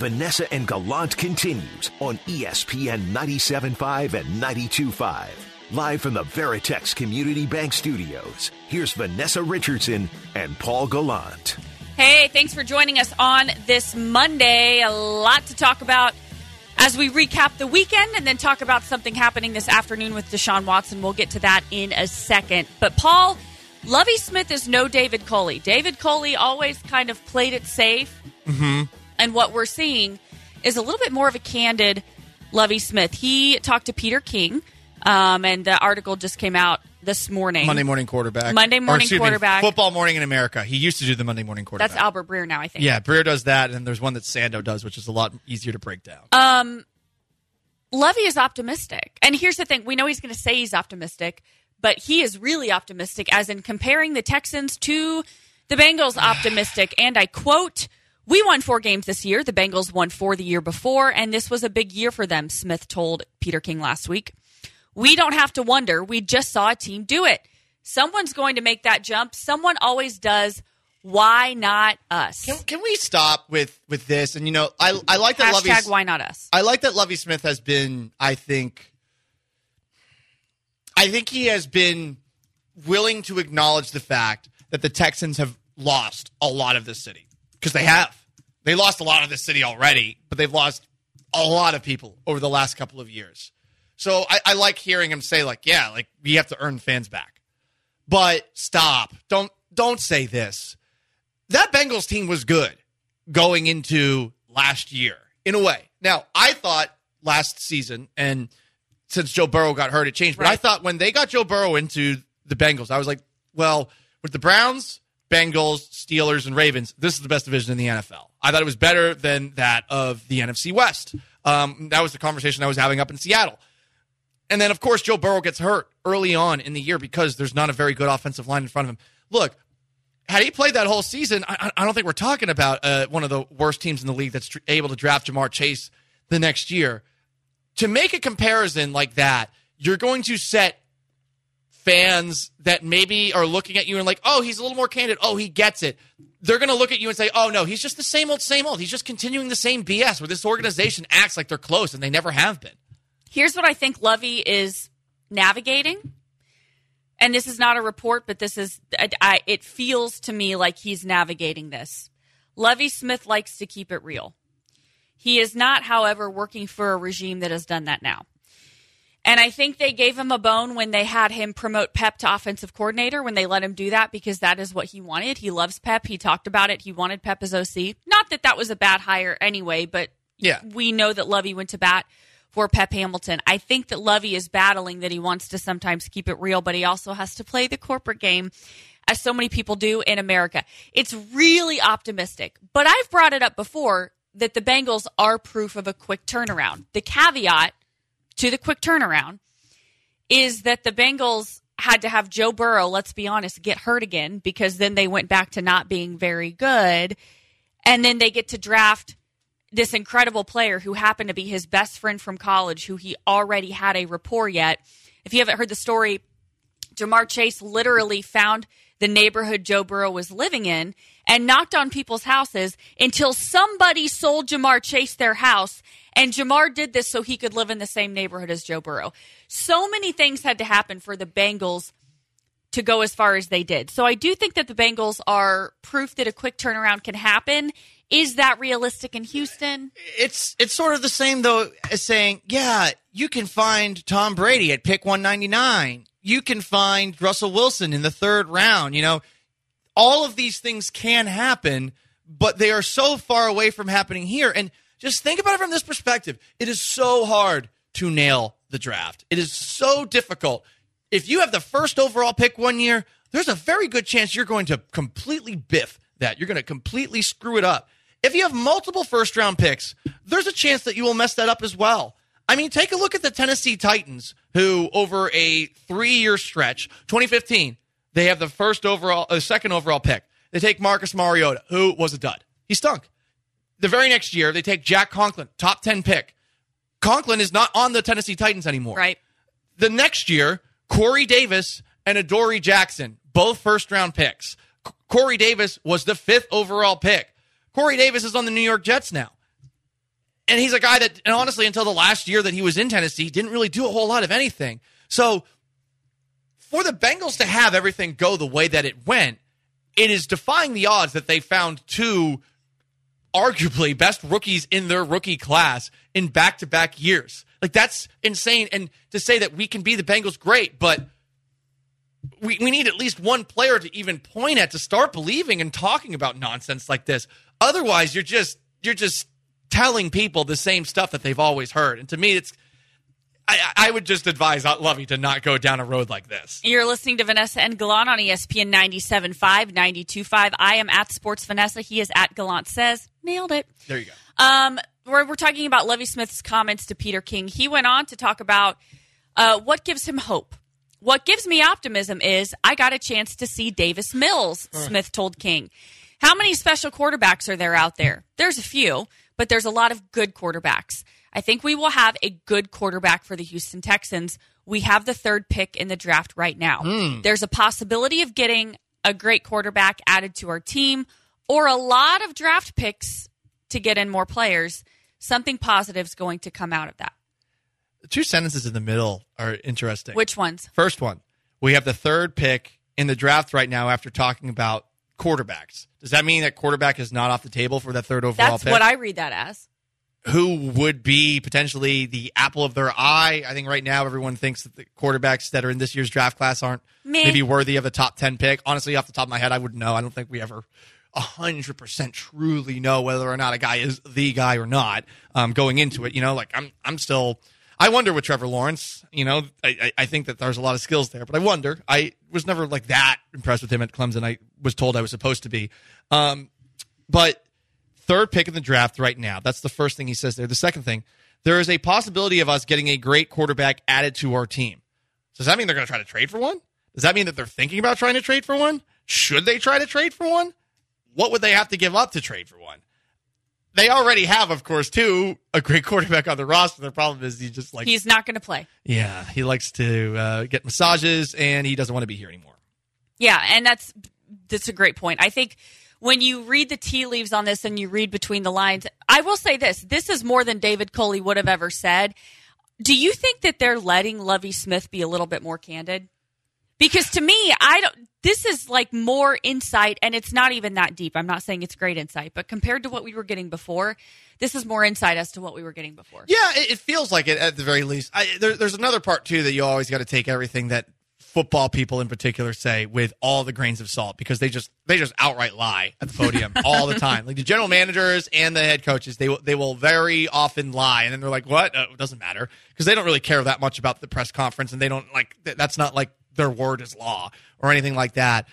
Vanessa and Gallant continues on ESPN 97.5 and 92.5. Live from the Veritex Community Bank Studios, here's Vanessa Richardson and Paul Gallant. Hey, thanks for joining us on this Monday. A lot to talk about as we recap the weekend and then talk about something happening this afternoon with Deshaun Watson. We'll get to that in a second. But, Paul, Lovie Smith is no David Culley. David Culley always kind of played it safe. Mm-hmm. And what we're seeing is a little bit more of a candid Lovie Smith. He talked to Peter King, and the article just came out this morning. Monday Morning Quarterback. Football Morning in America. He used to do the Monday Morning Quarterback. That's Albert Breer now, I think. Yeah, Breer does that, and there's one that Sando does, which is a lot easier to break down. Lovie is optimistic. And here's the thing. We know he's going to say he's optimistic, but he is really optimistic, as in comparing the Texans to the Bengals optimistic. And I quote, "We won 4 games this year. The Bengals won 4 the year before, and this was a big year for them," Smith told Peter King last week. "We don't have to wonder. We just saw a team do it. Someone's going to make that jump. Someone always does. Why not us?" Can we stop with this? And, I like that Hashtag why not us. I like that Lovie Smith has been, I think he has been willing to acknowledge the fact that the Texans have lost a lot of this city. Because they have. They lost a lot of this city already, but they've lost a lot of people over the last couple of years. So I like hearing him say, we have to earn fans back. But stop. Don't say this. That Bengals team was good going into last year, in a way. Now, I thought last season, and since Joe Burrow got hurt, it changed. But I thought when they got Joe Burrow into the Bengals, I was like, well, with the Browns, Bengals, Steelers, and Ravens, this is the best division in the NFL. I thought it was better than that of the NFC West. That was the conversation I was having up in Seattle. And then, of course, Joe Burrow gets hurt early on in the year because there's not a very good offensive line in front of him. Look, had he played that whole season, I don't think we're talking about one of the worst teams in the league that's able to draft Jamar Chase the next year. To make a comparison like that, you're going to set fans that maybe are looking at you and like, oh, he's a little more candid. Oh, he gets it. They're going to look at you and say, oh, no, he's just the same old, same old. He's just continuing the same BS where this organization acts like they're close and they never have been. Here's what I think Lovie is navigating. And this is not a report, but this is, it feels to me like he's navigating this. Lovie Smith likes to keep it real. He is not, however, working for a regime that has done that now. And I think they gave him a bone when they had him promote Pep to offensive coordinator, when they let him do that, because that is what he wanted. He loves Pep. He talked about it. He wanted Pep as OC. Not that that was a bad hire anyway, but we know that Lovie went to bat for Pep Hamilton. I think that Lovie is battling that he wants to sometimes keep it real, but he also has to play the corporate game, as so many people do in America. It's really optimistic. But I've brought it up before that the Bengals are proof of a quick turnaround. The caveat to the quick turnaround is that the Bengals had to have Joe Burrow, let's be honest, get hurt again, because then they went back to not being very good. And then they get to draft this incredible player who happened to be his best friend from college, who he already had a rapport yet. If you haven't heard the story, Jamar Chase literally found the neighborhood Joe Burrow was living in and knocked on people's houses until somebody sold Jamar Chase their house. And Jamar did this so he could live in the same neighborhood as Joe Burrow. So many things had to happen for the Bengals to go as far as they did. So I do think that the Bengals are proof that a quick turnaround can happen. Is that realistic in Houston? It's sort of the same, though, as saying, yeah, you can find Tom Brady at pick 199. You can find Russell Wilson in the 3rd round. All of these things can happen, but they are so far away from happening here. And just think about it from this perspective. It is so hard to nail the draft. It is so difficult. If you have the 1st overall pick one year, there's a very good chance you're going to completely biff that. You're going to completely screw it up. If you have multiple 1st-round picks, there's a chance that you will mess that up as well. I mean, take a look at the Tennessee Titans, who over a 3-year stretch, 2015, they have the 2nd overall pick. They take Marcus Mariota, who was a dud. He stunk. The very next year, they take Jack Conklin, top 10 pick. Conklin is not on the Tennessee Titans anymore. Right. The next year, Corey Davis and Adoree Jackson, both 1st-round picks. Corey Davis was the 5th overall pick. Corey Davis is on the New York Jets now. And he's a guy that, and honestly, until the last year that he was in Tennessee, didn't really do a whole lot of anything. So for the Bengals to have everything go the way that it went, it is defying the odds that they found two arguably best rookies in their rookie class in back-to-back years. Like, that's insane. And to say that we can be the Bengals, great, but we need at least one player to even point at to start believing and talking about nonsense like this. Otherwise, you're just telling people the same stuff that they've always heard. And to me, I would just advise Lovey to not go down a road like this. You're listening to Vanessa and Gallant on ESPN 97.5, 92.5. I am at Sports Vanessa. He is at Gallant Says. Nailed it. There you go. We're talking about Lovie Smith's comments to Peter King. He went on to talk about what gives him hope. What gives me optimism is I got a chance to see Davis Mills, Smith told King. How many special quarterbacks are there out there? There's a few, but there's a lot of good quarterbacks. I think we will have a good quarterback for the Houston Texans. We have the third pick in the draft right now. There's a possibility of getting a great quarterback added to our team or a lot of draft picks to get in more players. Something positive is going to come out of that. The two sentences in the middle are interesting. Which ones? First one, we have the third pick in the draft right now after talking about quarterbacks. Does that mean that quarterback is not off the table for that third overall pick? That's what I read that as. Who would be potentially the apple of their eye? I think right now everyone thinks that the quarterbacks that are in this year's draft class aren't maybe worthy of a top 10 pick. Honestly, off the top of my head, I wouldn't know. I don't think we ever 100% truly know whether or not a guy is the guy or not going into it. You know, like I'm still... I wonder with Trevor Lawrence. You know, I think that there's a lot of skills there, but I wonder. I was never like that impressed with him at Clemson. I was told I was supposed to be. But third pick in the draft right now. That's the first thing he says there. The second thing, there is a possibility of us getting a great quarterback added to our team. So does that mean they're going to try to trade for one? Does that mean that they're thinking about trying to trade for one? Should they try to trade for one? What would they have to give up to trade for one? They already have, of course, a great quarterback on the roster. The problem is he's not going to play. Yeah, he likes to get massages, and he doesn't want to be here anymore. Yeah, and that's a great point. I think when you read the tea leaves on this and you read between the lines, I will say this. This is more than David Culley would have ever said. Do you think that they're letting Lovie Smith be a little bit more candid? Because to me, this is like more insight, and it's not even that deep. I'm not saying it's great insight, but compared to what we were getting before, this is more insight as to what we were getting before. Yeah, it feels like it at the very least. There's another part, too, that you always got to take everything that football people in particular say with all the grains of salt, because they just outright lie at the podium all the time. Like the general managers and the head coaches, they will very often lie, and then they're like, what? It doesn't matter, because they don't really care that much about the press conference, and they don't like that's not like their word is law or anything like that.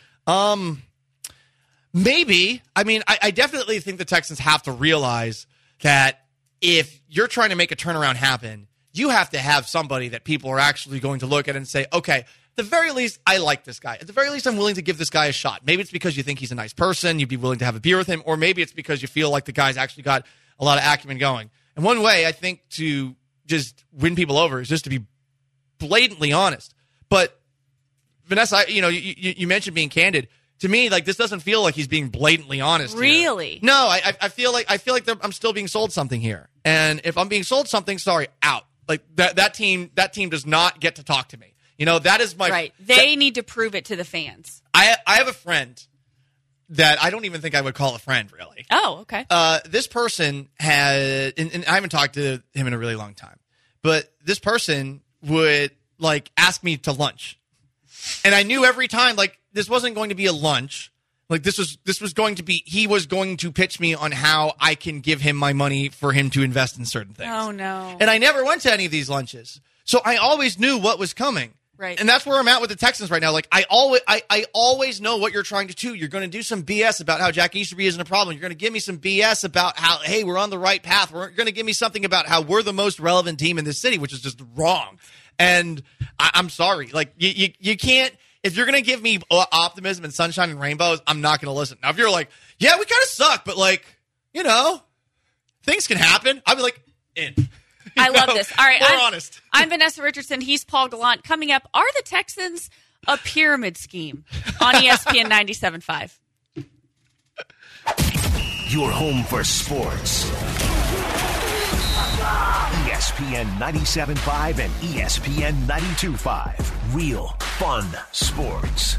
Maybe. I mean, I definitely think the Texans have to realize that if you're trying to make a turnaround happen, you have to have somebody that people are actually going to look at and say, okay, at the very least, I like this guy. At the very least, I'm willing to give this guy a shot. Maybe it's because you think he's a nice person, you'd be willing to have a beer with him, or maybe it's because you feel like the guy's actually got a lot of acumen going. And one way, I think, to just win people over is just to be blatantly honest. But Vanessa, you mentioned being candid. To me, like, this doesn't feel like he's being blatantly honest. Really? Here. No, I feel like I'm still being sold something here. And if I'm being sold something, sorry, out. Like that team does not get to talk to me. You know, that is my right. They need to prove it to the fans. I have a friend that I don't even think I would call a friend, really. Oh, okay. This person had, and I haven't talked to him in a really long time, but this person would like ask me to lunch. And I knew every time, like, this wasn't going to be a lunch. Like, this was going to be, he was going to pitch me on how I can give him my money for him to invest in certain things. Oh, no. And I never went to any of these lunches. So I always knew what was coming. Right. And that's where I'm at with the Texans right now. Like, I always know what you're trying to do. You're going to do some BS about how Jack Easterby isn't a problem. You're going to give me some BS about how, hey, we're on the right path. We're going to give me something about how we're the most relevant team in this city, which is just wrong. And I'm sorry. Like, you can't, if you're going to give me optimism and sunshine and rainbows, I'm not going to listen. Now, if you're like, yeah, we kind of suck, but like, you know, things can happen, I'll be like, in. I love this. All right. More honest. I'm Vanessa Richardson. He's Paul Gallant. Coming up, are the Texans a pyramid scheme on ESPN 97.5? Your home for sports. ESPN 97.5 and ESPN 92.5. Real fun sports.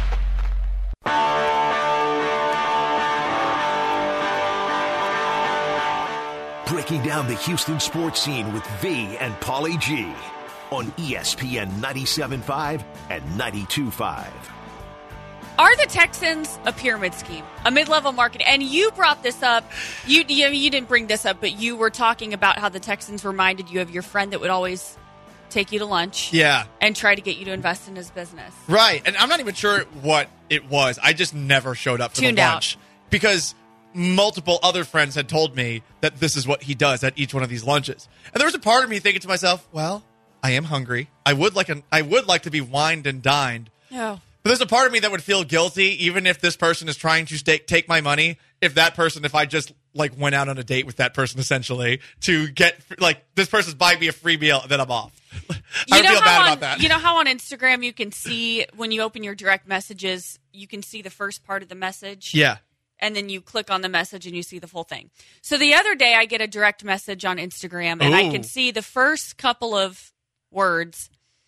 Breaking down the Houston sports scene with V and Paulie G on ESPN 97.5 and 92.5. Are the Texans a pyramid scheme, a mid-level market? And you brought this up. You didn't bring this up, but you were talking about how the Texans reminded you of your friend that would always take you to lunch. Yeah. And try to get you to invest in his business. Right. And I'm not even sure what it was. I just never showed up for Tuned the out. lunch. Because multiple other friends had told me that this is what he does at each one of these lunches. And there was a part of me thinking to myself, well, I am hungry. I would like to be wined and dined. Yeah. But there's a part of me that would feel guilty, even if this person is trying to take my money. If I just went out on a date with that person, essentially, to get this person's buying me a free meal, and then I'm off. I would feel bad about that. You know how on Instagram you can see when you open your direct messages, you can see the first part of the message. Yeah. And then you click on the message and you see the full thing. So the other day I get a direct message on Instagram and I can see the first couple of words.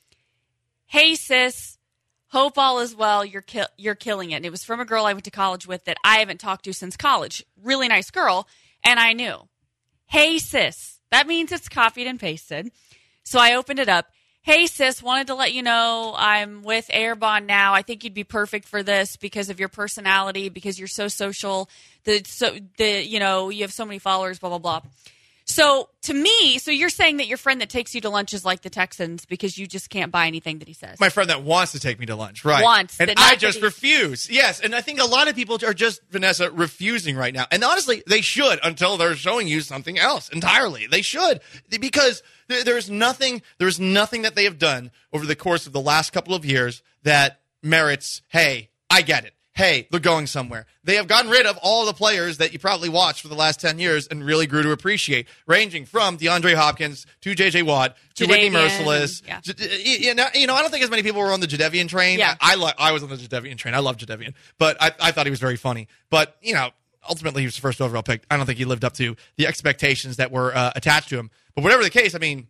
Hey sis, hope all is well. You're killing it. And it was from a girl I went to college with that I haven't talked to since college. Really nice girl. And I knew. Hey sis. That means it's copied and pasted. So I opened it up. Hey sis, wanted to let you know I'm with Airbond now. I think you'd be perfect for this because of your personality, because you're so social. You have so many followers, blah, blah, blah. So to me, you're saying that your friend that takes you to lunch is like the Texans because you just can't buy anything that he says. My friend that wants to take me to lunch, right? Wants. And I just refuse. Yes, and I think a lot of people are just, Vanessa, refusing right now. And honestly, they should until they're showing you something else entirely. They should, because there's nothing that they have done over the course of the last couple of years that merits, hey, I get it. Hey, they're going somewhere. They have gotten rid of all the players that you probably watched for the last 10 years and really grew to appreciate, ranging from DeAndre Hopkins to J.J. Watt to Whitney Merciless. Yeah. I don't think as many people were on the Jadeveon train. Yeah. I was on the Jadeveon train. I love Jadeveon, but I thought he was very funny. But, ultimately he was the first overall pick. I don't think he lived up to the expectations that were attached to him. But whatever the case, I mean,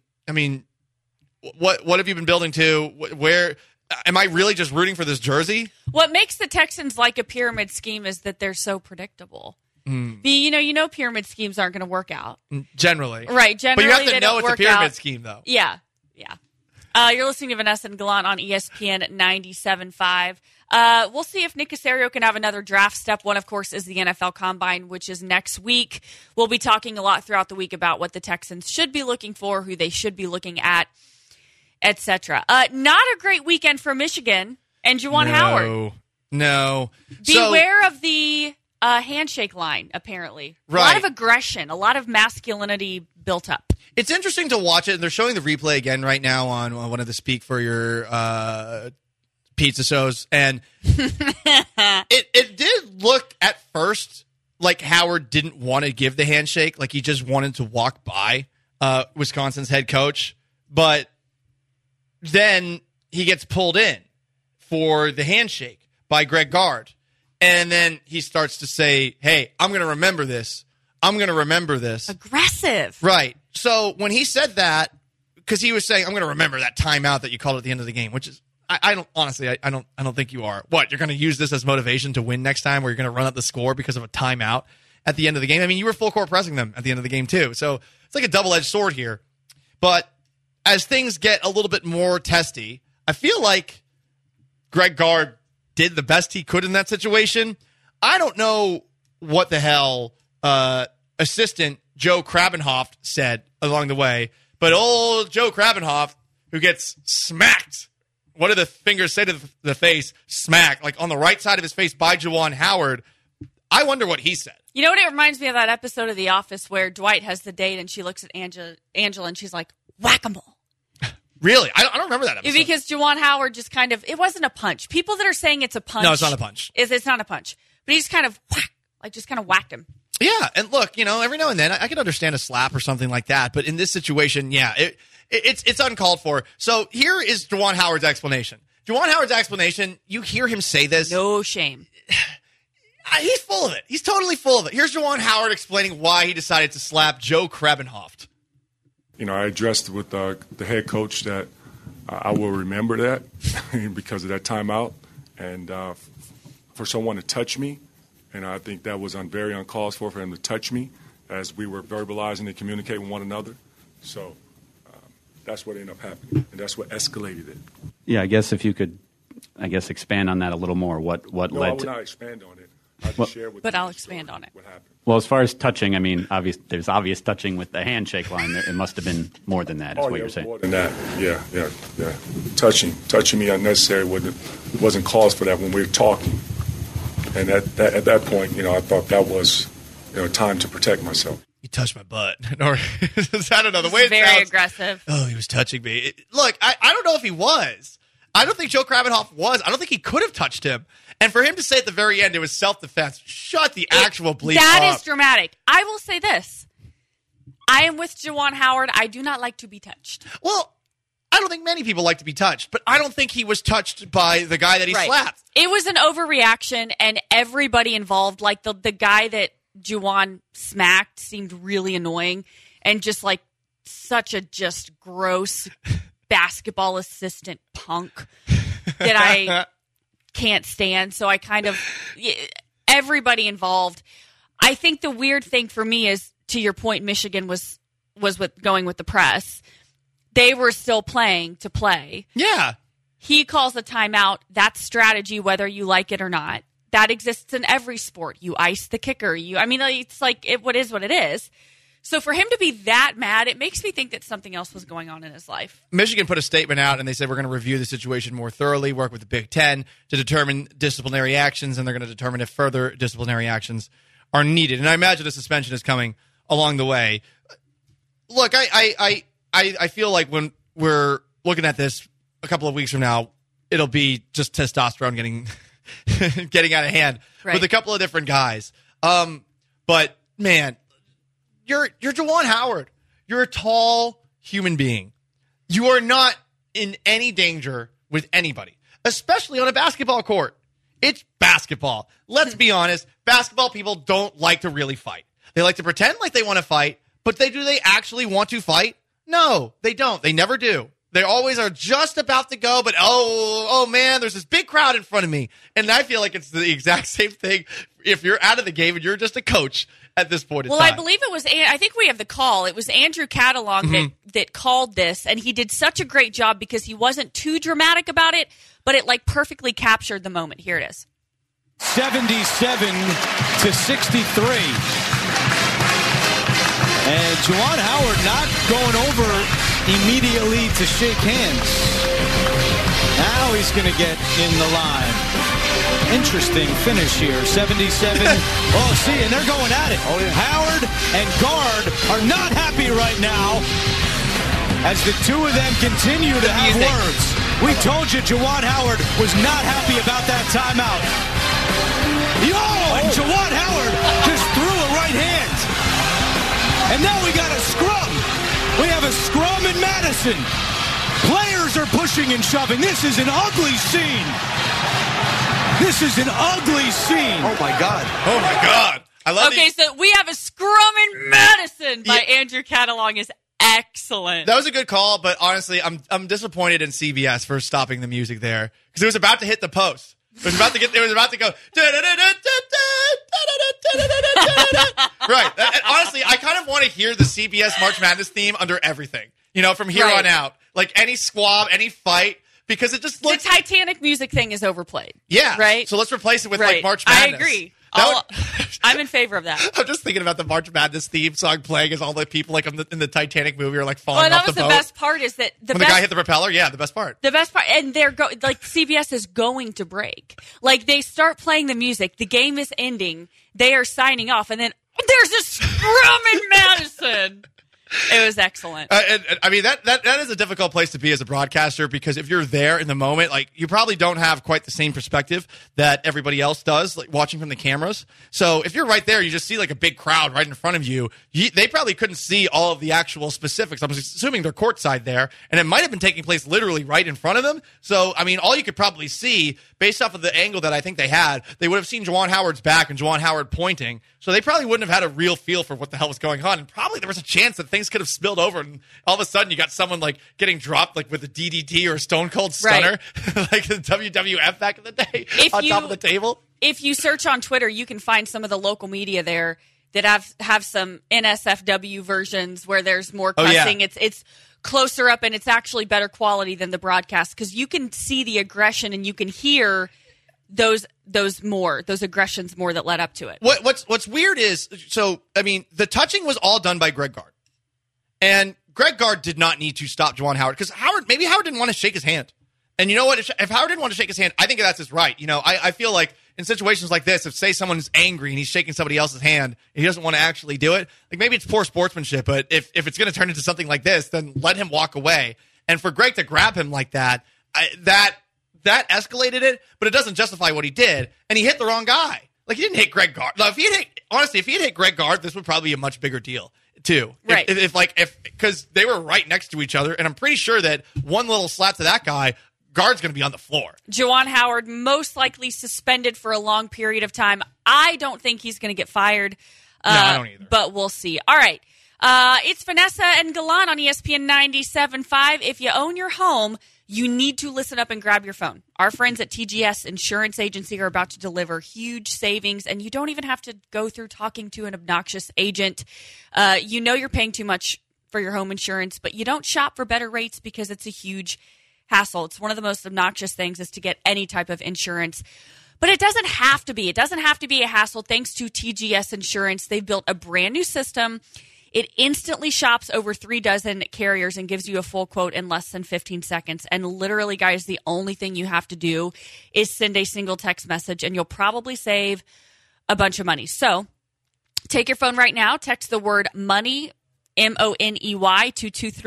what have you been building to? Where am I really just rooting for this jersey? What makes the Texans like a pyramid scheme is that they're so predictable. Pyramid schemes aren't going to work out. Generally. Right, generally. But you have to know it's a pyramid out. scheme, though. Yeah. You're listening to Vanessa and Gallant on ESPN 97.5. We'll see if Nick Caserio can have another draft. Step one, of course, is the NFL Combine, which is next week. We'll be talking a lot throughout the week about what the Texans should be looking for, who they should be looking at, etc. Not a great weekend for Michigan and Juwan Howard. No. Beware of the handshake line, apparently. Right. A lot of aggression, a lot of masculinity built up. It's interesting to watch it, and they're showing the replay again right now on one of the Speak for Your pizza shows, and it did look at first like Howard didn't want to give the handshake, like he just wanted to walk by Wisconsin's head coach, but then he gets pulled in for the handshake by Greg Gard, and then he starts to say, hey, I'm going to remember this. I'm going to remember this. Aggressive. Right. So when he said that, because he was saying, I'm going to remember that timeout that you called at the end of the game, which is, I don't think you are. What, you're going to use this as motivation to win next time, where you're going to run up the score because of a timeout at the end of the game? I mean, you were full court pressing them at the end of the game too. So it's like a double-edged sword here. But as things get a little bit more testy, I feel like Greg Gard did the best he could in that situation. I don't know what the hell assistant Joe Krabenhoft said along the way, but old Joe Krabenhoft, who gets smacked, what do the fingers say to the face? Smack, like on the right side of his face by Juwan Howard. I wonder what he said. You know what? It reminds me of that episode of The Office where Dwight has the date and she looks at Angela and she's like, whack-a-mole. Really? I don't remember that episode. Because Juwan Howard just kind of, it wasn't a punch. People that are saying it's a punch. No, it's not a punch. It's not a punch. But he's kind of just kind of whacked him. Yeah, and look, every now and then I can understand a slap or something like that, but in this situation, yeah, it's uncalled for. So here is Juwan Howard's explanation. Juwan Howard's explanation, you hear him say this. No shame. He's full of it. He's totally full of it. Here's Juwan Howard explaining why he decided to slap Joe Krabenhoft. I addressed with the head coach that I will remember that because of that timeout. And for someone to touch me, and I think that was very uncalled for him to touch me as we were verbalizing and communicating with one another. So that's what ended up happening, and that's what escalated it. Yeah, I guess if you could, expand on that a little more. What led to... No, I will not expand on it. I'll expand on it. What happened. Well, as far as touching, there's obvious touching with the handshake line. It must have been more than that, is what you're saying. More than that. Yeah. Touching me unnecessary wasn't cause for that when we were talking. And at that point, I thought that was, time to protect myself. He touched my butt, or I don't know the way it very sounds. Aggressive. Oh, he was touching me. Look, I don't know if he was. I don't think Joe Krabenhoff was. I don't think he could have touched him. And for him to say at the very end it was self-defense, shut the actual bleep That up. is dramatic. I will say this. I am with Juwan Howard. I do not like to be touched. Well, I don't think many people like to be touched, but I don't think he was touched by the guy that he slapped. It was an overreaction, and everybody involved, like the guy that Juwan smacked seemed really annoying and just like such a just gross basketball assistant punk that I can't stand. So I kind of, everybody involved. I think the weird thing for me is, to your point, Michigan was with going with the press. They were still playing to play. Yeah. He calls a timeout. That's strategy, whether you like it or not. That exists in every sport. You ice the kicker. It's like what is what it is. So for him to be that mad, it makes me think that something else was going on in his life. Michigan put a statement out, and they said, we're going to review the situation more thoroughly, work with the Big Ten to determine disciplinary actions, and they're going to determine if further disciplinary actions are needed. And I imagine a suspension is coming along the way. Look, I feel like when we're looking at this a couple of weeks from now, it'll be just testosterone getting out of hand with a couple of different guys. But, man, You're Juwan Howard. You're a tall human being. You are not in any danger with anybody, especially on a basketball court. It's basketball. Let's be honest. Basketball people don't like to really fight. They like to pretend like they want to fight, but do they actually want to fight? No, they don't. They never do. They always are just about to go, but oh man, there's this big crowd in front of me. And I feel like it's the exact same thing if you're out of the game and you're just a coach at this point in time. Well, I believe it was, I think we have the call. It was Andrew Catalong that called this, and he did such a great job because he wasn't too dramatic about it, but it like perfectly captured the moment. Here it is. 77-63. And Juwan Howard not going over immediately to shake hands. Now he's going to get in the line. Interesting finish here. 77. Oh, see, and they're going at it. Oh, yeah. Howard and Guard are not happy right now as the two of them continue to have words. We told you Juwan Howard was not happy about that timeout. And Juwan Howard just threw a right hand. And now we got a scrum. We have a scrum in Madison. Players are pushing and shoving. This is an ugly scene. This is an ugly scene. Oh, my God. Oh, my God. I love so we have a scrum in Madison by Andrew Catalong is excellent. That was a good call, but honestly, I'm disappointed in CBS for stopping the music there because it was about to hit the post. It was about to go. Right. Honestly, I kind of want to hear the CBS March Madness theme under everything. From here on out, like any squab, any fight, because it just looks. The Titanic music thing is overplayed. Yeah. Right. So let's replace it with like March Madness. I agree. I'm in favor of that. I'm just thinking about the March Madness theme song playing as all the people like in the Titanic movie are like falling off the boat. That was the best part is that when the guy hit the propeller. Yeah, the best part. The best part, and they're like CBS is going to break. Like they start playing the music, the game is ending, they are signing off, and then there's a scrum in Madison. It was excellent. I mean, that is a difficult place to be as a broadcaster because if you're there in the moment, like you probably don't have quite the same perspective that everybody else does, like watching from the cameras. So if you're right there, you just see like a big crowd right in front of you. They probably couldn't see all of the actual specifics. I'm assuming they're courtside there, and it might have been taking place literally right in front of them. So, I mean, all you could probably see based off of the angle that I think they had, they would have seen Juwan Howard's back and Juwan Howard pointing. So they probably wouldn't have had a real feel for what the hell was going on. And probably there was a chance that things things could have spilled over, and all of a sudden you got someone like getting dropped like with a DDT or a Stone Cold Stunner, like the WWF back in the day top of the table. If you search on Twitter, you can find some of the local media there that have some NSFW versions where there's more cussing. It's closer up and it's actually better quality than the broadcast because you can see the aggression and you can hear those aggressions more that led up to it. What's weird is, the touching was all done by Greg Gard. And Greg Gard did not need to stop Juwan Howard because Howard didn't want to shake his hand. And you know what? If Howard didn't want to shake his hand, I think that's his right. I feel like in situations like this, if, say, someone is angry and he's shaking somebody else's hand and he doesn't want to actually do it, like maybe it's poor sportsmanship, but if it's going to turn into something like this, then let him walk away. And for Greg to grab him like that, that escalated it, but it doesn't justify what he did. And he hit the wrong guy. Like, he didn't hit Greg Gard. Now, if he had hit Greg Gard, this would probably be a much bigger deal, too. Right. Because they were right next to each other, and I'm pretty sure that one little slap to that guy, Gard's going to be on the floor. Juwan Howard most likely suspended for a long period of time. I don't think he's going to get fired. No, I don't either. But we'll see. All right. It's Vanessa and Gallant on ESPN 97.5. If you own your home, you need to listen up and grab your phone. Our friends at TGS Insurance Agency are about to deliver huge savings, and you don't even have to go through talking to an obnoxious agent. You're paying too much for your home insurance, but you don't shop for better rates because it's a huge hassle. It's one of the most obnoxious things is to get any type of insurance. But it doesn't have to be. It doesn't have to be a hassle thanks to TGS Insurance. They've built a brand new system. It instantly shops over 3 dozen carriers and gives you a full quote in less than 15 seconds. And literally, guys, the only thing you have to do is send a single text message, and you'll probably save a bunch of money. So take your phone right now, text the word MONEY, MONEY, to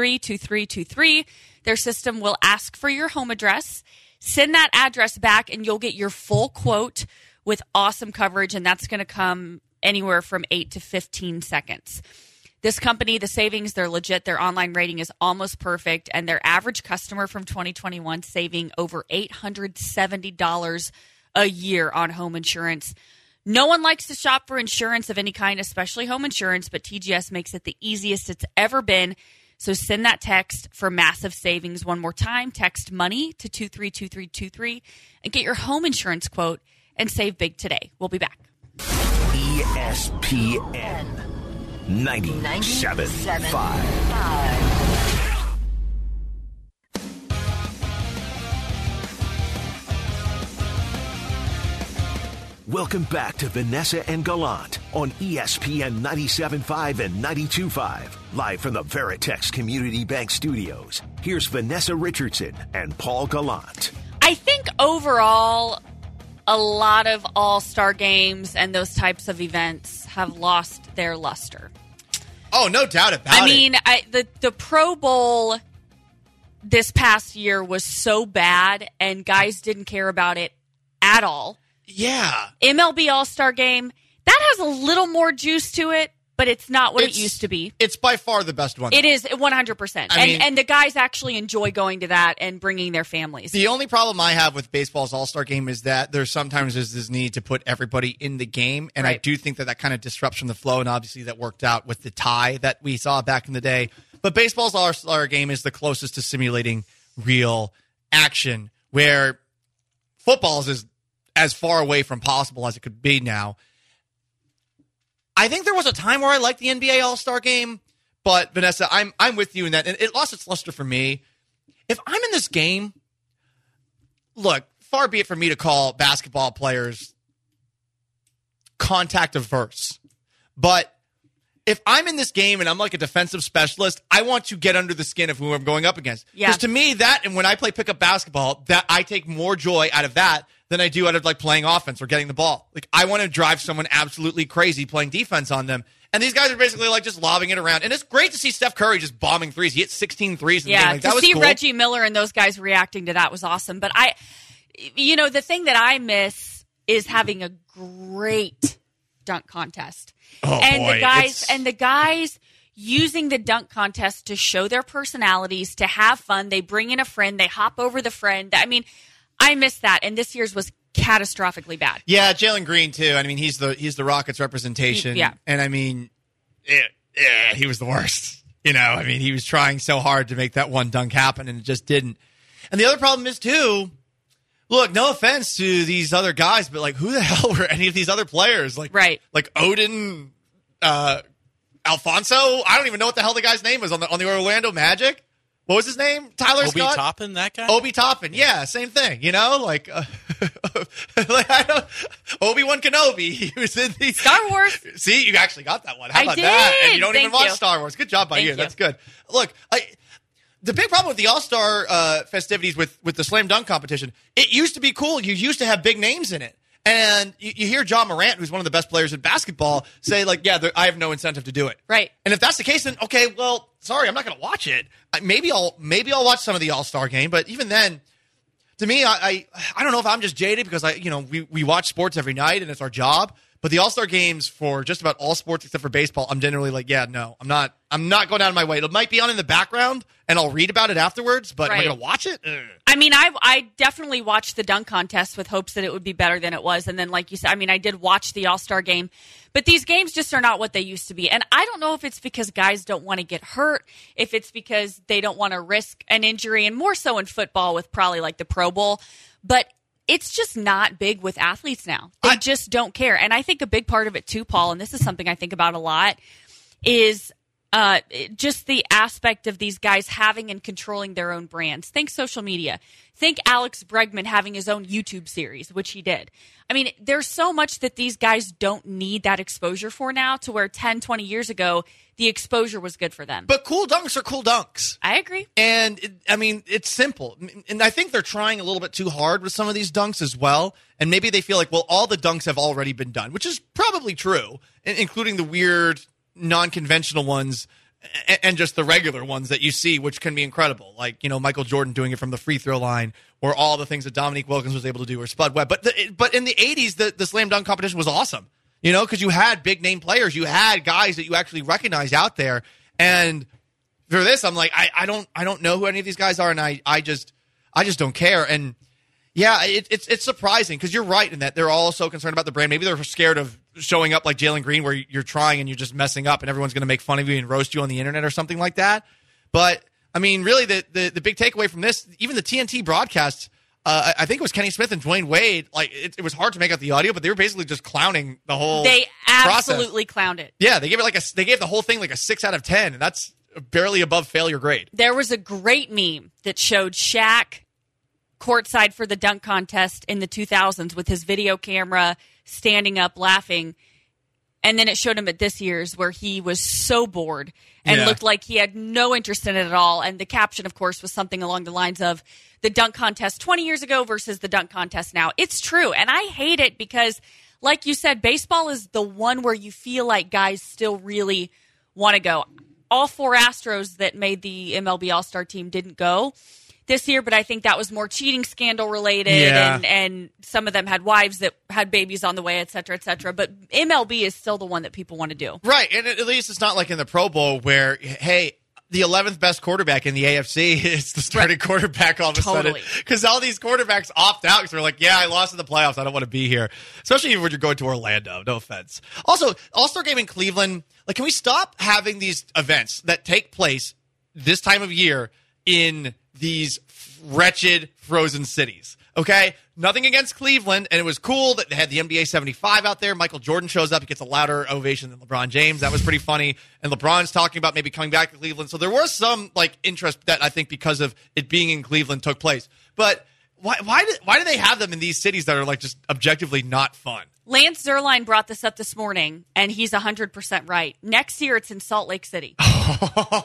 232323. Their system will ask for your home address. Send that address back, and you'll get your full quote with awesome coverage, and that's going to come anywhere from 8 to 15 seconds. This company, the savings, they're legit. Their online rating is almost perfect, and their average customer from 2021 saving over $870 a year on home insurance. No one likes to shop for insurance of any kind, especially home insurance, but TGS makes it the easiest it's ever been. So send that text for massive savings. One more time, text MONEY to 232323 and get your home insurance quote and save big today. We'll be back. ESPN 97.5. Welcome back to Vanessa and Gallant on ESPN 97.5 and 92.5. Live from the Veritex Community Bank Studios. Here's Vanessa Richardson and Paul Gallant. I think overall, a lot of all-star games and those types of events have lost their luster. Oh, no doubt about it. I mean, the Pro Bowl this past year was so bad, and guys didn't care about it at all. Yeah. MLB All-Star Game, that has a little more juice to it, but it's not what it used to be. It's by far the best one. It is 100%. And the guys actually enjoy going to that and bringing their families. The only problem I have with baseball's All-Star Game is that there's sometimes this need to put everybody in the game, and right. I do think that kind of disrupts from the flow, and obviously that worked out with the tie that we saw back in the day. But baseball's All-Star Game is the closest to simulating real action, where football is as far away from possible as it could be now. I think there was a time where I liked the NBA All-Star Game, but Vanessa, I'm with you in that. And it lost its luster for me. If I'm in this game, look, far be it for me to call basketball players contact averse. But if I'm in this game and I'm like a defensive specialist, I want to get under the skin of who I'm going up against. Because to me, that, and when I play pickup basketball, that I take more joy out of that than I do out of like playing offense or getting the ball. Like, I want to drive someone absolutely crazy playing defense on them. And these guys are basically like just lobbing it around. And it's great to see Steph Curry just bombing threes. He hit 16 threes in the game. Like, that was cool. To see Reggie Miller and those guys reacting to that was awesome. But the thing that I miss is having a great dunk contest. Oh, and boy, the guys using the dunk contest to show their personalities, to have fun. They bring in a friend. They hop over the friend. I mean, I missed that, and this year's was catastrophically bad. Yeah, Jalen Green too. I mean, he's the Rockets representation. Yeah, and I mean, he was the worst. You know, I mean, he was trying so hard to make that one dunk happen, and it just didn't. And the other problem is, too, look, no offense to these other guys, but, like, who the hell were any of these other players? Like, right. Like Odin, Alfonso? I don't even know what the hell the guy's name is on the Orlando Magic. What was his name? Tyler Obi Scott? Toppin, that guy? Obi Toppin, yeah, same thing. You know, like, like I don't, Obi-Wan Kenobi. He was in the Star Wars. See, you actually got that one. How about did. that? And you don't even Thank watch you. Star Wars. Good job by Thank you. you. That's good. Look, the big problem with the All-Star festivities with the slam dunk competition, it used to be cool. You used to have big names in it. And you hear John Morant, who's one of the best players in basketball, say, like, yeah, I have no incentive to do it. Right. And if that's the case, then, okay, well, sorry, I'm not going to watch it. Maybe I'll watch some of the All-Star game, but even then, to me, I don't know if I'm just jaded because we watch sports every night and it's our job. But the All-Star games for just about all sports except for baseball, I'm generally like, yeah, no, I'm not going out of my way. It might be on in the background and I'll read about it afterwards, but am I going to watch it? Ugh. I mean, I definitely watched the dunk contest with hopes that it would be better than it was. And then, like you said, I mean, I did watch the All-Star game. But these games just are not what they used to be. And I don't know if it's because guys don't want to get hurt, if it's because they don't want to risk an injury, and more so in football with probably like the Pro Bowl. But it's just not big with athletes now. They just don't care. And I think a big part of it too, Paul, and this is something I think about a lot, is just the aspect of these guys having and controlling their own brands. Think social media. Think Alex Bregman having his own YouTube series, which he did. I mean, there's so much that these guys don't need that exposure for now, to where 10, 20 years ago, the exposure was good for them. But cool dunks are cool dunks. I agree. And, it's simple. And I think they're trying a little bit too hard with some of these dunks as well. And maybe they feel like, well, all the dunks have already been done, which is probably true, including the weird, non-conventional ones and just the regular ones that you see, which can be incredible. Like, Michael Jordan doing it from the free throw line, or all the things that Dominique Wilkins was able to do, or Spud Webb. But in the 80s, the slam dunk competition was awesome. Because you had big name players, you had guys that you actually recognized out there. And for this, I'm like, I don't know who any of these guys are, and I just don't care. And yeah, it's surprising because you're right in that they're all so concerned about the brand. Maybe they're scared of showing up like Jalen Green, where you're trying and you're just messing up, and everyone's going to make fun of you and roast you on the internet or something like that. But I mean, really, the big takeaway from this, even the TNT broadcasts. I think it was Kenny Smith and Dwayne Wade. Like it was hard to make out the audio, but they were basically just clowning the whole. They absolutely process. clowned it. Yeah, they gave it they gave the whole thing like a 6 out of 10, and that's barely above failure grade. There was a great meme that showed Shaq courtside for the dunk contest in the 2000s with his video camera standing up laughing. And then it showed him at this year's where he was so bored and looked like he had no interest in it at all. And the caption, of course, was something along the lines of the dunk contest 20 years ago versus the dunk contest now. It's true. And I hate it because, like you said, baseball is the one where you feel like guys still really want to go. All 4 Astros that made the MLB All-Star team didn't go this year, but I think that was more cheating scandal related, and some of them had wives that had babies on the way, et cetera, et cetera. But MLB is still the one that people want to do. Right, and at least it's not like in the Pro Bowl where, hey, the 11th best quarterback in the AFC is the starting quarterback all of a sudden. Because all these quarterbacks opt out because they're like, yeah, I lost in the playoffs. I don't want to be here. Especially when you're going to Orlando. No offense. Also, All-Star Game in Cleveland, like, can we stop having these events that take place this time of year in these wretched frozen cities? Okay? Nothing against Cleveland, and it was cool that they had the NBA 75 out there. Michael Jordan shows up. He gets a louder ovation than LeBron James. That was pretty funny. And LeBron's talking about maybe coming back to Cleveland. So there was some, like, interest that I think because of it being in Cleveland took place. But why do they have them in these cities that are, like, just objectively not fun? Lance Zierlein brought this up this morning, and he's 100% right. Next year, it's in Salt Lake City. Okay,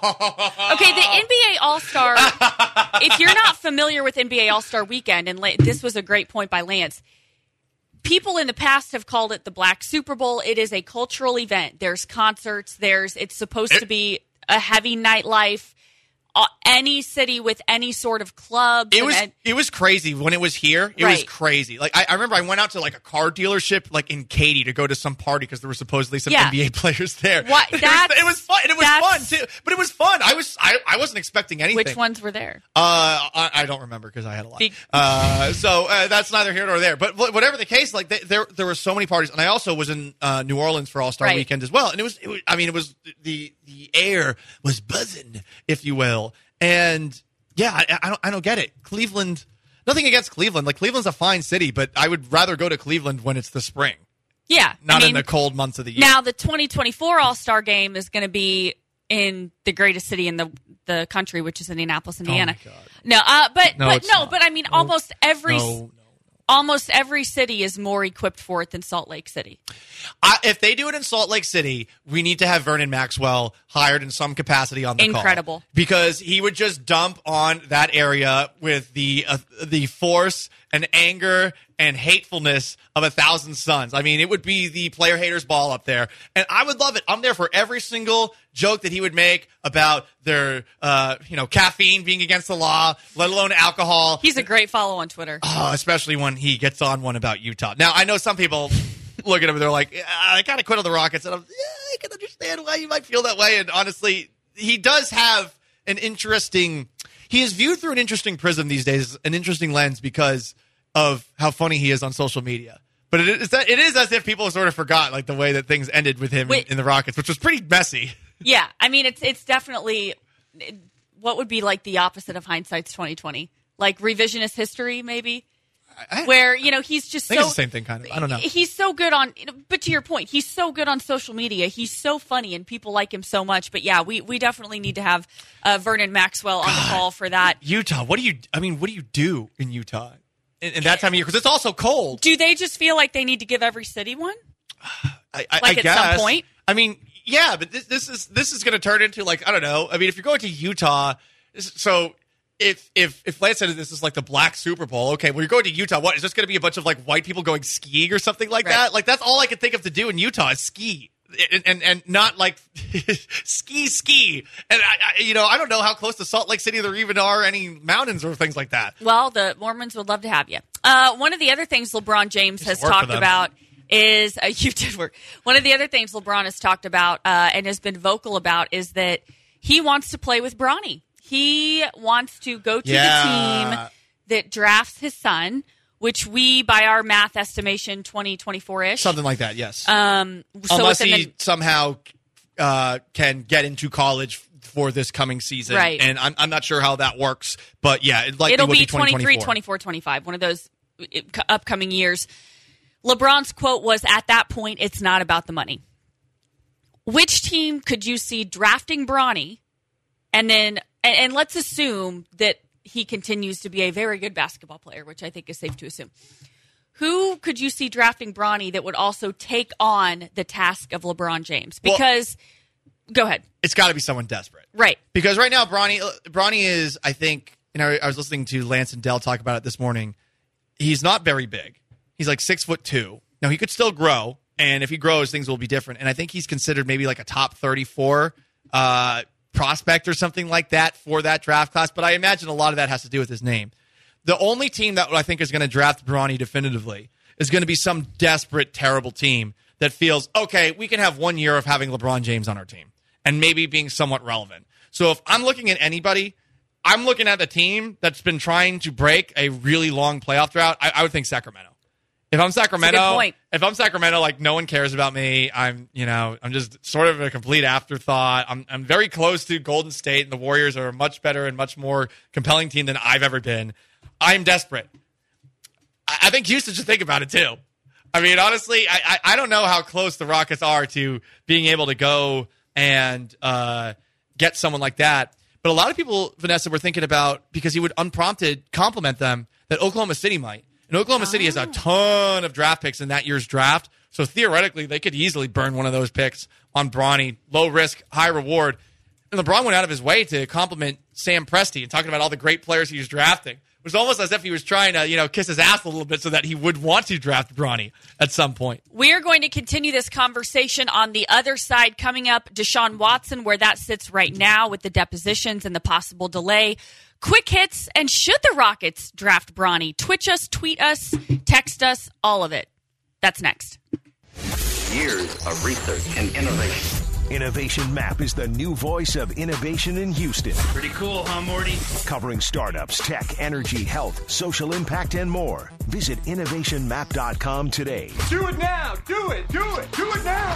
the NBA All-Star, if you're not familiar with NBA All-Star Weekend, and this was a great point by Lance, people in the past have called it the Black Super Bowl. It is a cultural event. There's concerts. It's supposed to be a heavy nightlife. any city with any sort of club. It was crazy when it was here. It was crazy. Like I remember I went out to like a car dealership like in Katy to go to some party because there were supposedly some NBA players there. What? It was fun. And it was fun too. But it was fun. I wasn't expecting anything. Which ones were there? I don't remember because I had a lot. So that's neither here nor there. But whatever the case, like there were so many parties, and I also was in New Orleans for All-Star Weekend as well. And it was the air was buzzing, if you will. And yeah, I don't get it. Cleveland, nothing against Cleveland. Like Cleveland's a fine city, but I would rather go to Cleveland when it's the spring. Yeah, not in the cold months of the year. Now the 2024 All-Star Game is going to be in the greatest city in the country, which is Indianapolis, Indiana. Oh my God. No, but I mean, almost every city is more equipped for it than Salt Lake City. If they do it in Salt Lake City, we need to have Vernon Maxwell hired in some capacity on the call. Incredible. Because he would just dump on that area with the force and anger and hatefulness of 1,000 suns. I mean, it would be the player haters ball up there. And I would love it. I'm there for every single joke that he would make about their, caffeine being against the law, let alone alcohol. He's a great follow on Twitter. Especially when he gets on one about Utah. Now, I know some people look at him and they're like, I kind of quit on the Rockets. And I can understand why you might feel that way. And honestly, he does have he is viewed through an interesting prism these days, an interesting lens because of how funny he is on social media. But it is as if people sort of forgot like the way that things ended with him in the Rockets, which was pretty messy. Yeah, I mean it's definitely what would be like the opposite of hindsight's 2020, like revisionist history maybe, where he's just I think it's the same thing kind of. I don't know. He's so good on, but to your point, he's so good on social media. He's so funny and people like him so much. But yeah, we definitely need to have Vernon Maxwell on the call for that. Utah, what do you do in Utah? In that time of year, because it's also cold. Do they just feel like they need to give every city one? I guess. At some point? I mean, yeah, but this is going to turn into like, I don't know. I mean, if you're going to Utah, so if Lance said this is like the Black Super Bowl, okay, well, you're going to Utah. What is this going to be? A bunch of like white people going skiing or something like that? Like that's all I could think of to do in Utah is ski. And not like ski. And I don't know how close to Salt Lake City there even are any mountains or things like that. Well, the Mormons would love to have you. One of the other things LeBron James has talked about is you did work. One of the other things LeBron has talked about and has been vocal about is that he wants to play with Bronny. He wants to go to the team that drafts his son, which we, by our math estimation, 2024-ish. Something like that, yes. Unless he somehow can get into college for this coming season. Right. And I'm not sure how that works. But, yeah, it'll be 23, 24, 25, one of those upcoming years. LeBron's quote was, at that point, it's not about the money. Which team could you see drafting Bronny? And let's assume that he continues to be a very good basketball player, which I think is safe to assume. Who could you see drafting Bronny that would also take on the task of LeBron James? Because, go ahead. It's got to be someone desperate. Right. Because right now, Bronny is, I think, I was listening to Lance and Dell talk about it this morning. He's not very big. He's like 6'2". Now, he could still grow, and if he grows, things will be different. And I think he's considered maybe like a top 34 prospect or something like that for that draft class, but I imagine a lot of that has to do with his name. The only team that I think is going to draft Bronny definitively is going to be some desperate, terrible team that feels, okay, we can have 1 year of having LeBron James on our team and maybe being somewhat relevant. So if I'm looking at anybody, I'm looking at the team that's been trying to break a really long playoff drought. I would think Sacramento. If I'm Sacramento, like no one cares about me. I'm just sort of a complete afterthought. I'm very close to Golden State, and the Warriors are a much better and much more compelling team than I've ever been. I'm desperate. I think Houston should think about it too. I mean, honestly, I don't know how close the Rockets are to being able to go and get someone like that. But a lot of people, Vanessa, were thinking about, because he would unprompted compliment them, that Oklahoma City might. And Oklahoma City has a ton of draft picks in that year's draft. So theoretically, they could easily burn one of those picks on Bronny. Low risk, high reward. And LeBron went out of his way to compliment Sam Presti and talking about all the great players he was drafting. It was almost as if he was trying to, kiss his ass a little bit so that he would want to draft Bronny at some point. We are going to continue this conversation on the other side. Coming up, Deshaun Watson, where that sits right now with the depositions and the possible delay. Quick hits, and should the Rockets draft Bronny? Twitch us, tweet us, text us, all of it. That's next. Years of research and innovation. Innovation Map is the new voice of innovation in Houston. Pretty cool, huh, Morty? Covering startups, tech, energy, health, social impact, and more. Visit innovationmap.com today. Do it now! Do it! Do it! Do it now!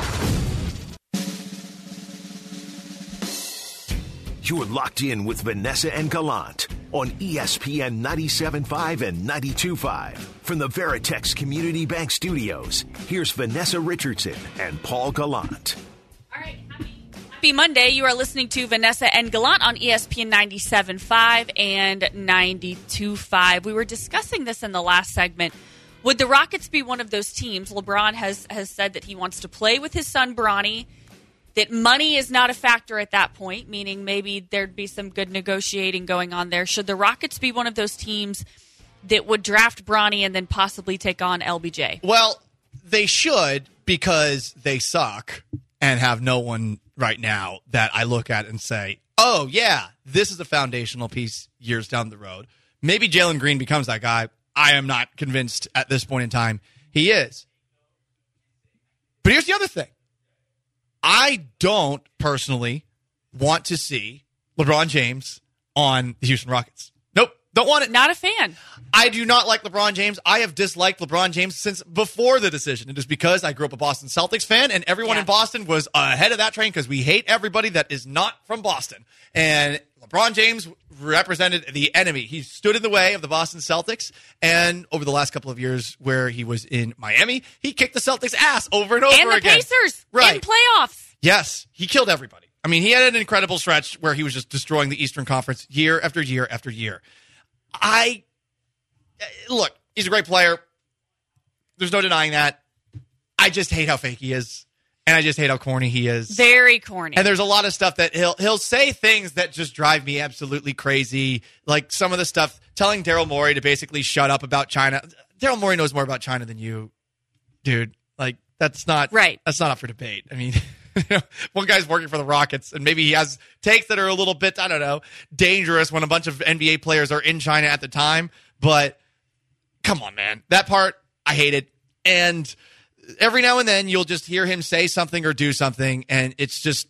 You're locked in with Vanessa and Gallant on ESPN 97.5 and 92.5. From the Veritex Community Bank Studios, here's Vanessa Richardson and Paul Gallant. All right, happy Monday. You are listening to Vanessa and Gallant on ESPN 97.5 and 92.5. We were discussing this in the last segment. Would the Rockets be one of those teams? LeBron has said that he wants to play with his son, Bronny, that money is not a factor at that point, meaning maybe there'd be some good negotiating going on there. Should the Rockets be one of those teams that would draft Bronny and then possibly take on LBJ? Well, they should, because they suck and have no one right now that I look at and say, oh, yeah, this is a foundational piece years down the road. Maybe Jalen Green becomes that guy. I am not convinced at this point in time he is. But here's the other thing. I don't personally want to see LeBron James on the Houston Rockets. Nope, don't want it. Not a fan. I do not like LeBron James. I have disliked LeBron James since before the decision. It is because I grew up a Boston Celtics fan, and everyone in Boston was ahead of that train because we hate everybody that is not from Boston. And LeBron James represented the enemy. He stood in the way of the Boston Celtics, and over the last couple of years where he was in Miami, he kicked the Celtics' ass over and over again. And the Pacers in playoffs. Yes, he killed everybody. I mean, he had an incredible stretch where he was just destroying the Eastern Conference year after year after year. Look, he's a great player. There's no denying that. I just hate how fake he is, and I just hate how corny he is. Very corny. And there's a lot of stuff that he'll say things that just drive me absolutely crazy, like some of the stuff telling Daryl Morey to basically shut up about China. Daryl Morey knows more about China than you, dude. Like, that's not right. That's not up for debate. I mean, one guy's working for the Rockets, and maybe he has takes that are a little bit, I don't know, dangerous when a bunch of NBA players are in China at the time. But come on, man. That part, I hate it. And every now and then you'll just hear him say something or do something, and it's just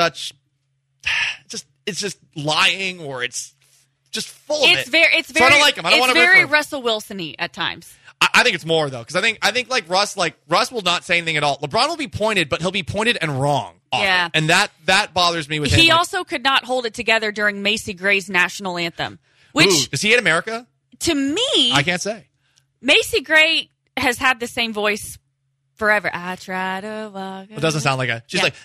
it's just lying, or it's just full of it. It's very, so I don't like him. I don't want to. It's very Russell Wilson-y at times. I think it's more, though, because I think like Russ will not say anything at all. LeBron will be pointed, but he'll be pointed and wrong often. Yeah. And that bothers me with him. He also could not hold it together during Macy Gray's national anthem. Which, is he in America? To me, I can't say. Macy Gray has had the same voice forever. I try to walk. It doesn't sound like she's like,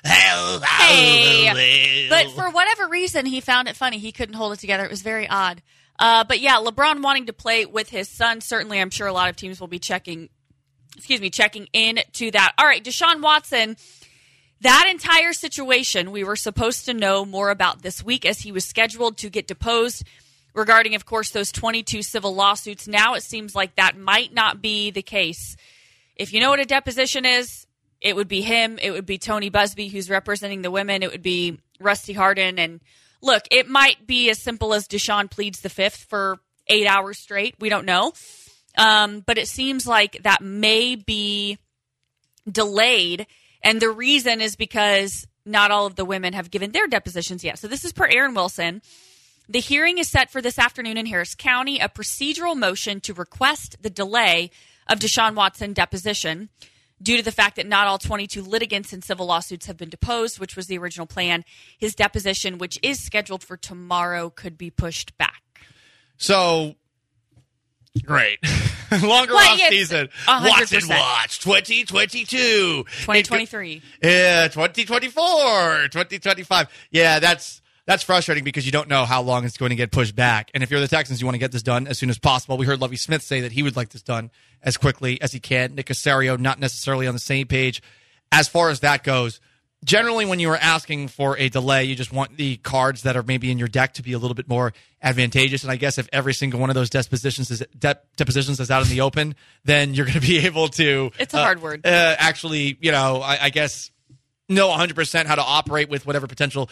hey. But for whatever reason, he found it funny. He couldn't hold it together. It was very odd. But yeah, LeBron wanting to play with his son, certainly I'm sure a lot of teams will be checking in to that. All right, Deshaun Watson, that entire situation we were supposed to know more about this week as he was scheduled to get deposed regarding, of course, those 22 civil lawsuits. Now it seems like that might not be the case. If you know what a deposition is, it would be him. It would be Tony Busby, who's representing the women. It would be Rusty Hardin. And look, it might be as simple as Deshaun pleads the fifth for 8 hours straight. We don't know. But it seems like that may be delayed. And the reason is because not all of the women have given their depositions yet. So this is per Aaron Wilson. The hearing is set for this afternoon in Harris County, a procedural motion to request the delay of Deshaun Watson deposition due to the fact that not all 22 litigants in civil lawsuits have been deposed, which was the original plan. His deposition, which is scheduled for tomorrow, could be pushed back. So, great. Longer off season. 100%. Watson Watch 2022. 2023. Yeah, 2024, 2025. Yeah, that's frustrating because you don't know how long it's going to get pushed back. And if you're the Texans, you want to get this done as soon as possible. We heard Lovie Smith say that he would like this done as quickly as he can. Nick Caserio, not necessarily on the same page as far as that goes. generally when you are asking for a delay, you just want the cards that are maybe in your deck to be a little bit more advantageous. And I guess if every single one of those depositions is out in the open, then you're going to be able to. It's a hard word. Actually, I guess know 100% how to operate with whatever potential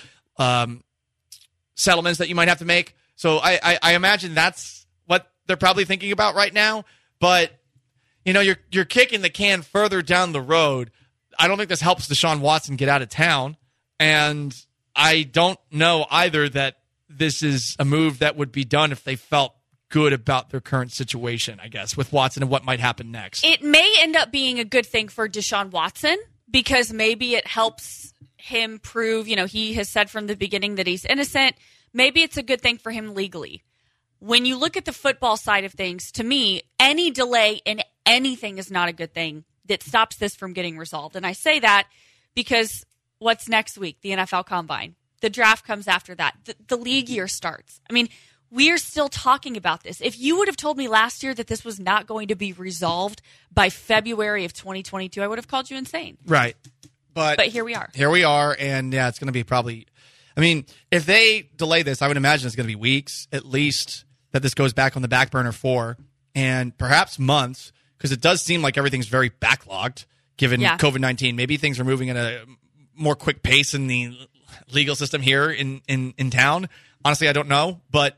settlements that you might have to make. So I imagine that's what they're probably thinking about right now. But you're kicking the can further down the road. I don't think this helps Deshaun Watson get out of town. And I don't know either that this is a move that would be done if they felt good about their current situation, I guess, with Watson and what might happen next. It may end up being a good thing for Deshaun Watson because maybe it helps him prove, he has said from the beginning that he's innocent. Maybe it's a good thing for him legally. When you look at the football side of things, to me, any delay in anything is not a good thing that stops this from getting resolved. And I say that because what's next week? The NFL Combine. The draft comes after that. The league year starts. I mean, we are still talking about this. If you would have told me last year that this was not going to be resolved by February of 2022, I would have called you insane. Right. But here we are. Here we are, and yeah, it's going to be probably – I mean, if they delay this, I would imagine it's going to be weeks at least that this goes back on the back burner for, and perhaps months, because it does seem like everything's very backlogged given COVID-19. Maybe things are moving at a more quick pace in the legal system here in town. Honestly, I don't know, but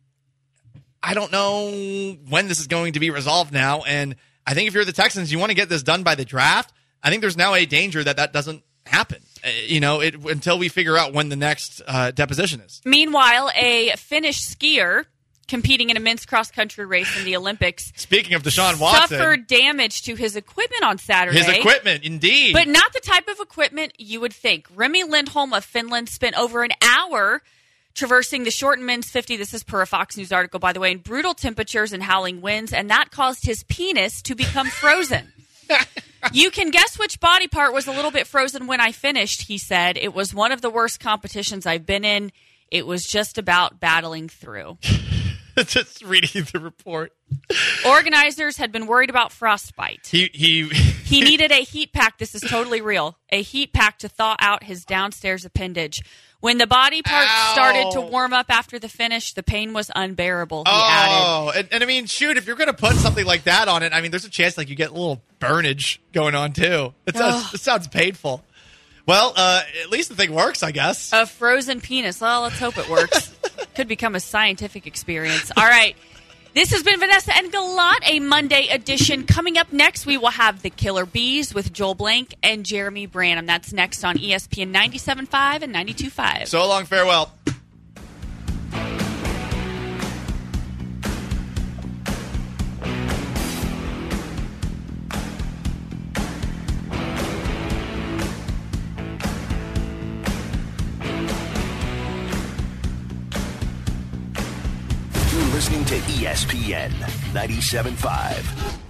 I don't know when this is going to be resolved now. And I think if you're the Texans, you want to get this done by the draft. I think there's now a danger that doesn't happen, until we figure out when the next deposition is. Meanwhile, a Finnish skier competing in a men's cross-country race in the Olympics. Speaking of Deshaun Watson. Suffered damage to his equipment on Saturday. His equipment, indeed. But not the type of equipment you would think. Remy Lindholm of Finland spent over an hour traversing the shortened men's 50. This is per a Fox News article, by the way, in brutal temperatures and howling winds, and that caused his penis to become frozen. You can guess which body part was a little bit frozen when I finished, he said. It was one of the worst competitions I've been in. It was just about battling through. Just reading the report. Organizers had been worried about frostbite. He needed a heat pack. This is totally real. A heat pack to thaw out his downstairs appendage. When the body part started to warm up after the finish, the pain was unbearable, he added. And I mean, shoot, if you're going to put something like that on it, I mean, there's a chance you get a little burnage going on, too. It sounds painful. Well, at least the thing works, I guess. A frozen penis. Well, let's hope it works. Could become a scientific experience. All right. This has been Vanessa and Galat, a Monday edition. Coming up next, we will have the Killer Bees with Joel Blank and Jeremy Branham. That's next on ESPN 97.5 and 92.5. So long, farewell. Listening to ESPN 97.5.